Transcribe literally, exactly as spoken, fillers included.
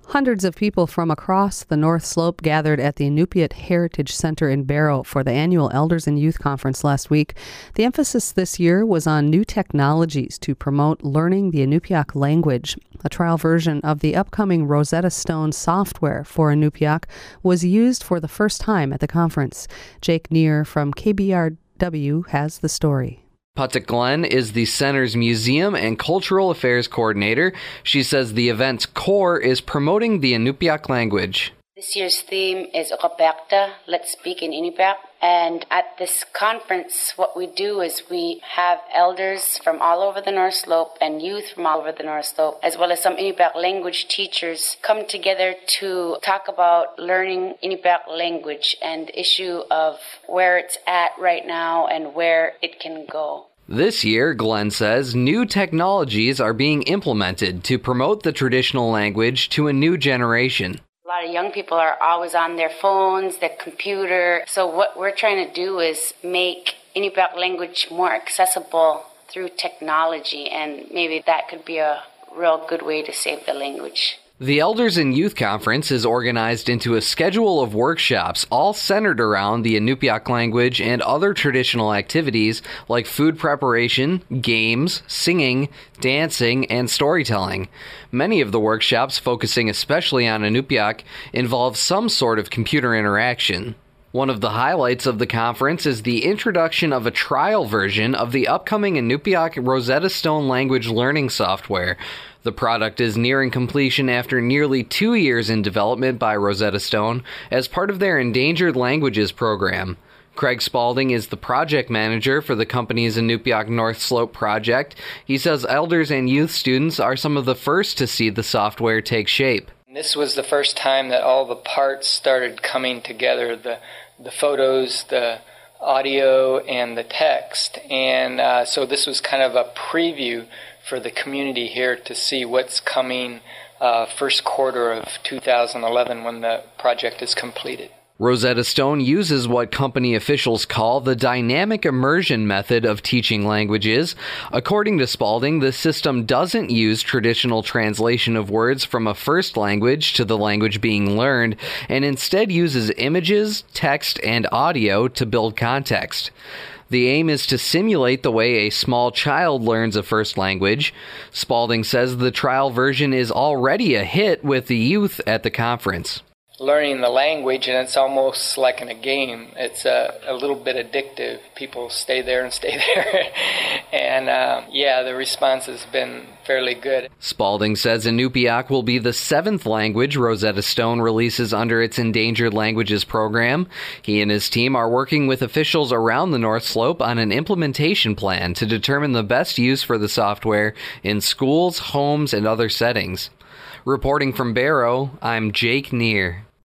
Hundreds of people from across the North Slope gathered at the Inupiat Heritage Center in Barrow for the annual Elders and Youth Conference last week. The emphasis this year was on new technologies to promote learning the Inupiaq language. A trial version of the upcoming Rosetta Stone software for Inupiaq was used for the first time at the conference. Jake Neer from K B R W has the story. Patek Glenn is the center's museum and cultural affairs coordinator. She says the event's core is promoting the Inupiaq language. This year's theme is Okapekta, Let's Speak in Inupiaq. And at this conference, what we do is we have elders from all over the North Slope and youth from all over the North Slope, as well as some Inupiaq language teachers, come together to talk about learning Inupiaq language and the issue of where it's at right now and where it can go. This year, Glenn says, new technologies are being implemented to promote the traditional language to a new generation. A lot of young people are always on their phones, their computer. So what we're trying to do is make Inupiaq language more accessible through technology, and maybe that could be a real good way to save the language. The Elders and Youth Conference is organized into a schedule of workshops all centered around the Inupiaq language and other traditional activities like food preparation, games, singing, dancing, and storytelling. Many of the workshops, focusing especially on Inupiaq, involve some sort of computer interaction. One of the highlights of the conference is the introduction of a trial version of the upcoming Inupiaq Rosetta Stone language learning software. The product is nearing completion after nearly two years in development by Rosetta Stone as part of their Endangered Languages program. Craig Spalding is the project manager for the company's Inupiaq North Slope project. He says elders and youth students are some of the first to see the software take shape. This was the first time that all the parts started coming together, the the photos, the audio, and the text. And uh, so this was kind of a preview for the community here to see what's coming uh, first quarter of two thousand eleven when the project is completed. Rosetta Stone uses what company officials call the dynamic immersion method of teaching languages. According to Spalding, the system doesn't use traditional translation of words from a first language to the language being learned, and instead uses images, text, and audio to build context. The aim is to simulate the way a small child learns a first language. Spalding says the trial version is already a hit with the youth at the conference. Learning the language, and it's almost like in a game. It's a, a little bit addictive. People stay there and stay there. and uh, yeah, the response has been fairly good. Spalding says Inupiaq will be the seventh language Rosetta Stone releases under its Endangered Languages program. He and his team are working with officials around the North Slope on an implementation plan to determine the best use for the software in schools, homes, and other settings. Reporting from Barrow, I'm Jake Neer.